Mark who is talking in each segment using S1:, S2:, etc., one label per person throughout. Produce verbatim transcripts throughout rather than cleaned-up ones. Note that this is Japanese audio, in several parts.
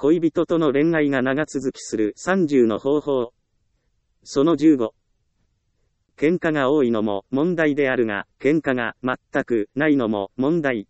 S1: 恋人との恋愛が長続きするさんじゅうの方法。そのじゅうご。喧嘩が多いのも問題であるが、喧嘩が全くないのも問題。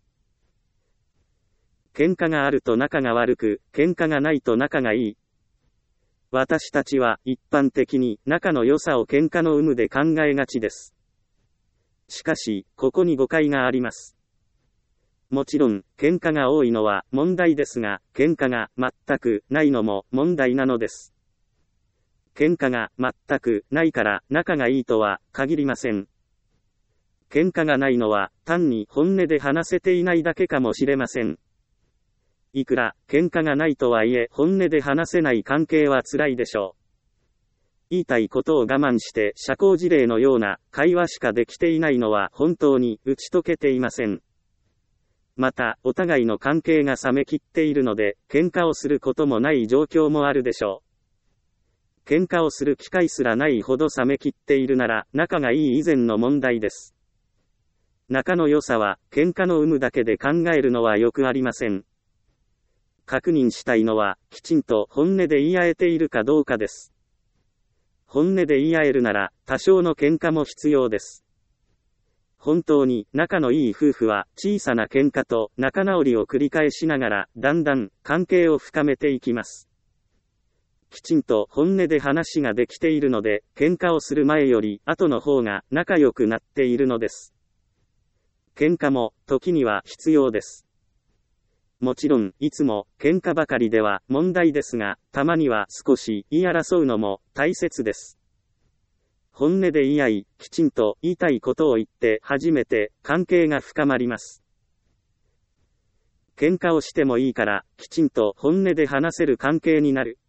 S1: 喧嘩があると仲が悪く、喧嘩がないと仲がいい。私たちは一般的に仲の良さを喧嘩の有無で考えがちです。しかし、ここに誤解があります。もちろん、喧嘩が多いのは問題ですが、喧嘩が全くないのも問題なのです。喧嘩が全くないから仲がいいとは限りません。喧嘩がないのは単に本音で話せていないだけかもしれません。いくら喧嘩がないとはいえ本音で話せない関係は辛いでしょう。言いたいことを我慢して社交辞令のような会話しかできていないのは本当に打ち解けていません。また、お互いの関係が冷めきっているので、喧嘩をすることもない状況もあるでしょう。喧嘩をする機会すらないほど冷めきっているなら、仲がいい以前の問題です。仲の良さは、喧嘩の有無だけで考えるのはよくありません。確認したいのは、きちんと本音で言い合えているかどうかです。本音で言い合えるなら、多少の喧嘩も必要です。本当に仲のいい夫婦は小さな喧嘩と仲直りを繰り返しながらだんだん関係を深めていきます。きちんと本音で話ができているので喧嘩をする前より後の方が仲良くなっているのです。喧嘩も時には必要です。もちろんいつも喧嘩ばかりでは問題ですが、たまには少し言い争うのも大切です。本音で言い合い、きちんと言いたいことを言って初めて関係が深まります。喧嘩をしてもいいから、きちんと本音で話せる関係になる。